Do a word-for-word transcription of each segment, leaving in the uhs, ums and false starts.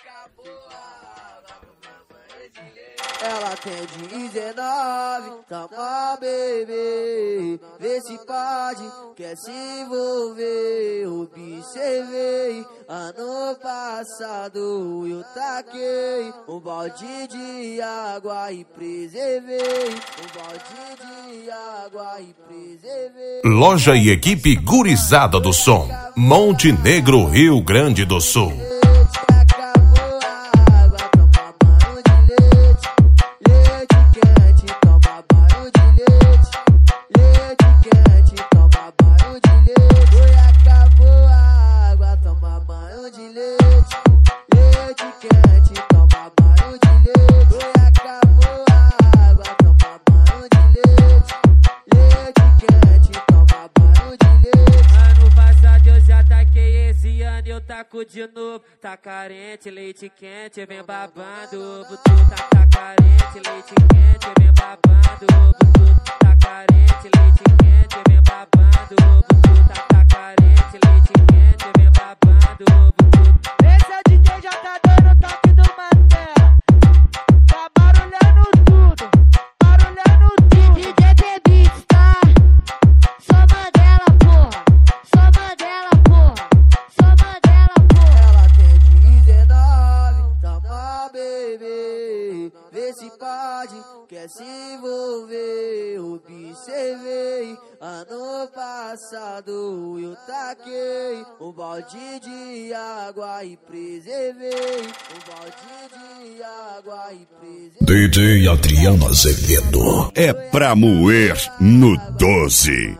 Ela tem dezenove, toma baby, vê se pode, quer se envolver. Observei, ano passado eu taquei um balde de água e preservei. Um balde de água e preservei. Loja e equipe Gurizada do Som, Monte Negro, Rio Grande do Sul. De novo, tá carente, leite quente, vem babando. Butu tá, tá carente, leite quente, vem babando. Butu tá carente, leite quente, vem babando. Butu tá, tá carente, leite quente, vem babando. Butu. Esse é o D J já tá dando o toque do Mantera. Tá barulhando tudo, barulhando tudo. D J Beats, tá? Só Mandela, porra. Só Mandela, porra. Só Mandela, porra. Ela tem dezenove, toma baby, vê se pode, quer se envolver. Observei, ano passado eu taquei um balde de água e preservei. Um balde de água e preservei. D J Adriano Azevedo é pra moer no doze.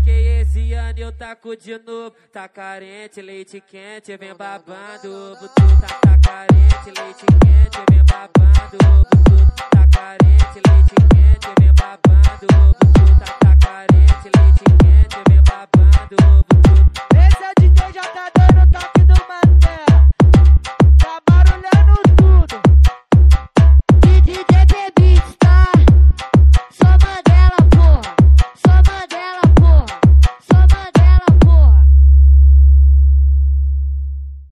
De novo, tá carente, leite quente, vem babando. Butu